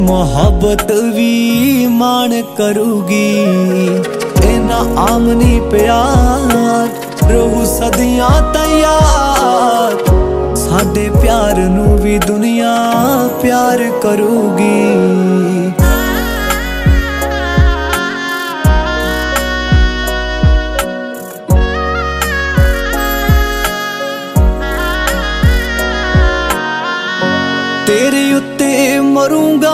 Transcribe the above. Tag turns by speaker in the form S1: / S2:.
S1: मोहब्बत भी मान करूगी, इना आम नहीं प्यार रहू सदियां तैयार। साडे प्यार नू भी दुनिया प्यार करूगी। तेरे उत्ते मरूंगा